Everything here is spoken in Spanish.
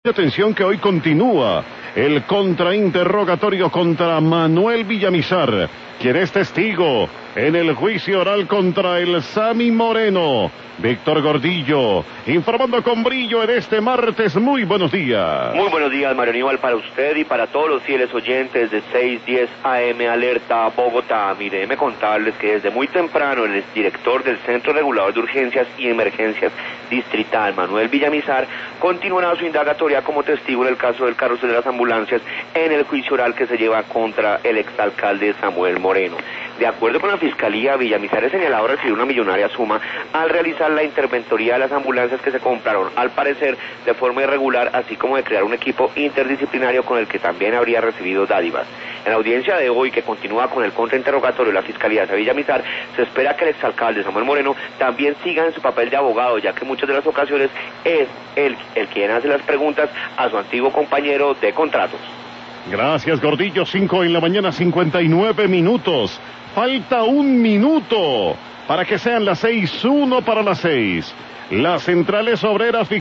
Atención que hoy continúa el contrainterrogatorio contra Manuel Villamizar, quien es testigo en el juicio oral contra el Sammy Moreno. Víctor Gordillo, informando con brillo en este martes. Muy buenos días. Muy buenos días, Mario Aníbal, para usted y para todos los fieles oyentes de 610 AM Alerta Bogotá. Mire, déjeme contarles que desde muy temprano el director del Centro Regulador de Urgencias y Emergencias Distrital, Manuel Villamizar, continuará su indagatoria como testigo en el caso del carrusel de las ambulancias en el juicio oral que se lleva contra el exalcalde Samuel Moreno. De acuerdo con la Fiscalía, Villamizar es señalado de recibir una millonaria suma al realizar la interventoría de las ambulancias que se compraron, al parecer, de forma irregular, así como de crear un equipo interdisciplinario con el que también habría recibido dádivas. En la audiencia de hoy, que continúa con el contrainterrogatorio de la Fiscalía de Villamizar, se espera que el exalcalde Samuel Moreno también siga en su papel de abogado, ya que en muchas de las ocasiones es él el quien hace las preguntas a su antiguo compañero de contratos. Gracias, Gordillo. 5 en la mañana, 59 minutos. Falta un minuto para que sean las 6:01 para las 6. Las centrales obreras